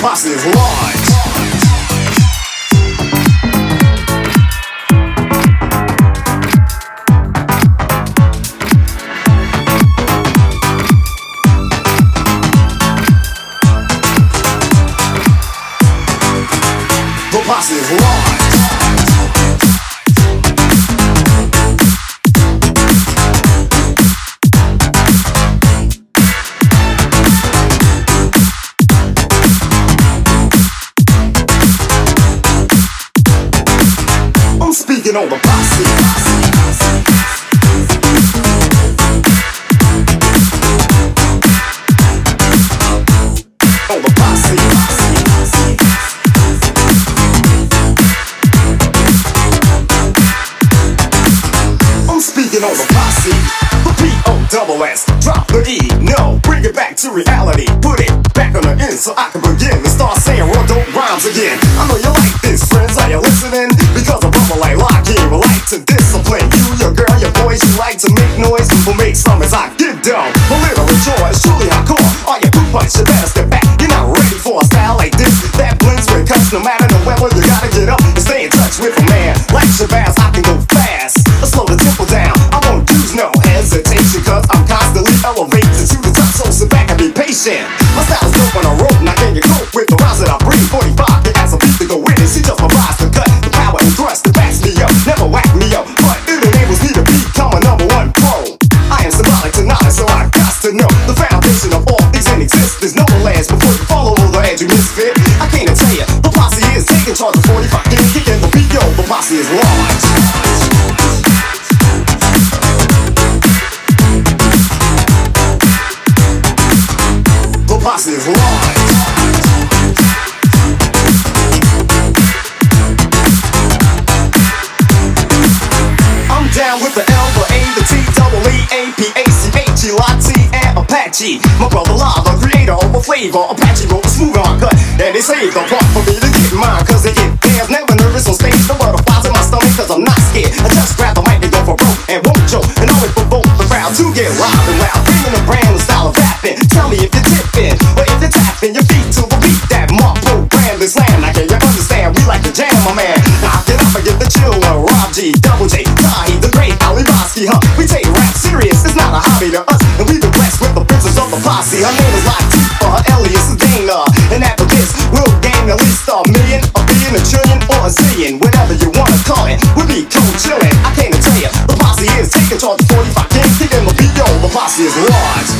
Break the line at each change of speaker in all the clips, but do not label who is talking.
posse is large. The posse is large. I'm speaking on the posse. On the posse. I'm speaking on the posse. The P-O-double-S. Drop the E, no, bring it back to reality. Put it back on the end so I can begin and start saying rondo rhymes again. I know you like this, friends, are you listening? Because a brother like Lockheed will like to discipline you, your girl, your boys. You like to make noise, will make some as I get down. A little joy is truly hardcore. Are you boot punch? You better step back. You're not ready for a style like this that blends with cuts. No matter the weather, you gotta get up and stay in touch with a man like Shabazz. I can go fast, slow the tempo down. I won't use no hesitation, cause I'm constantly elevated to the top. So sit back and be patient. My style's dope when I roll, now can you cope with the rhymes that I bring? 45, it has a beat to go with it. She just provides the cut, the power and thrust that backs me up. Never whack me up, but it enables me to become a number one pro. I am symbolic to knowledge, so I got to know the foundation of all things in existence. No last before you follow the edge, you misfit. I can't tell you, the posse is taking charge of 45. Can't kick in the beat, yo, the posse is large. The posse is large. I'm down with the L, the A, the T, double E, A, P, A, C, H, E, L-I-T, and Apache. My brother Lava, creator of a flavor. Apache wrote a smooth on cut, and they saved the part for me to get mine. Cause they get theirs, never nervous on stage. No butterflies in my stomach, cause I'm not scared. I just grab the mic and go for broke, and won't joke, and always provoke the crowd to get wild and loud. Bringing a brand new style of rapping. Tell me if you're tipping, or if you're tapping your feet to the beat that Mark programmed this land. Now can you understand? We like to jam, my man. Now get up and get the chill one. Rob G, Double J, Tahi, the great Ali Bosky, huh? We take rap serious, it's not a hobby to us. And we've been blessed with the princess of the posse. Her name is Latifah, her alias is Dana. And after this, we'll gain at least a million, a billion, a trillion, or a zillion. Whatever you wanna call it, we'll be cold chillin'. I can't tell you, the posse is taking charge of 45. Can't kick in the beat, yo, the posse is large.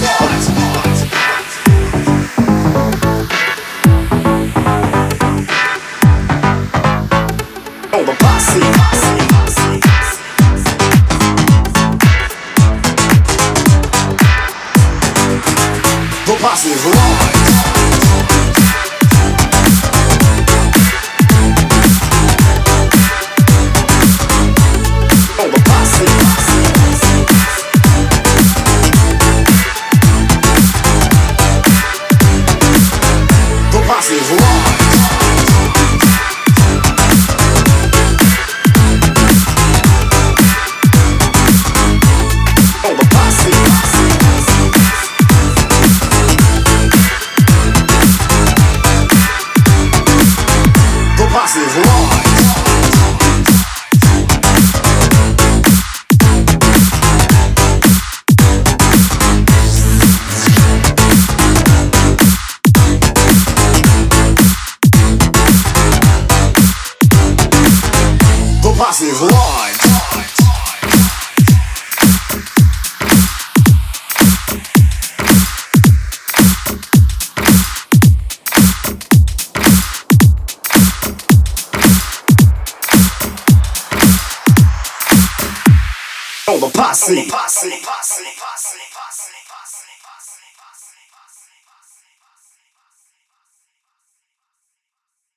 Oh, the posse. The posse is large. Oh, the posse. The posse is large. Oh, the posse. The posse is large. The posse is large. Oh, the posse.